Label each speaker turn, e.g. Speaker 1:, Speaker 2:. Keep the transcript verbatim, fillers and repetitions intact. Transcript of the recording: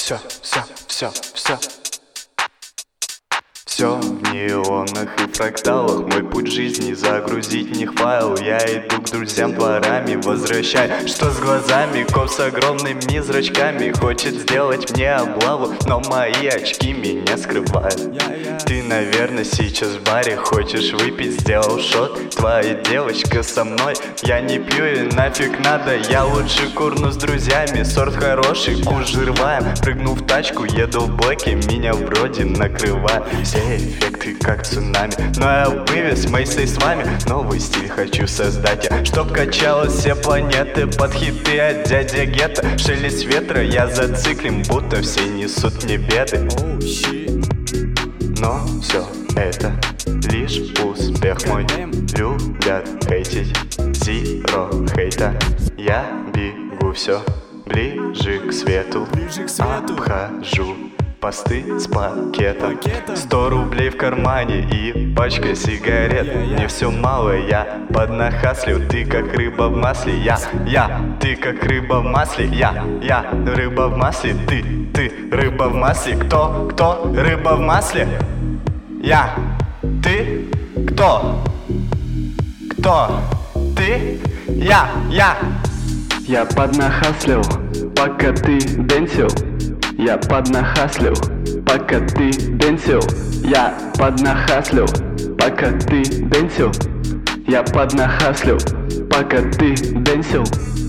Speaker 1: все, все, все, все. Все в неонах и фракталах. Мой путь жизни загрузить не файл. Я иду к друзьям дворами, возвращай. Что с глазами, коп с огромными зрачками. Хочет сделать мне облаву, но мои очки меня скрывают. Ты, наверное, сейчас в баре хочешь выпить, сделал шот. Твоя девочка со мной, я не пью и нафиг надо. Я лучше курну с друзьями, сорт хороший, куш рваем. Прыгну в тачку, еду в блэке, меня вроде накрывает. Все эффекты как цунами, но я вывез, Мэйсей с вами. Новый стиль хочу создать я, чтоб качалось все планеты под хиты от дяди Гетто. Шелест ветра, я зациклен, будто все несут мне беды. Но все это лишь успех мой. Любят хейтить, zero хейта. Я бегу все ближе к свету, обхожу посты с пакетом. Сто рублей в кармане и пачка сигарет. Мне все мало, я поднахаслил. Ты как рыба в масле, я, я. Ты как рыба в масле, я, я. Рыба в масле, ты, ты. Рыба в масле, кто, кто? Рыба в масле, я. Ты, кто? Кто? Ты, я, я.
Speaker 2: Я поднахаслил, пока ты дэнсил. Я поднахаслил, пока ты дэнсил. Я поднахаслил, пока ты дэнсил. Я поднахаслил, пока ты дэнсил.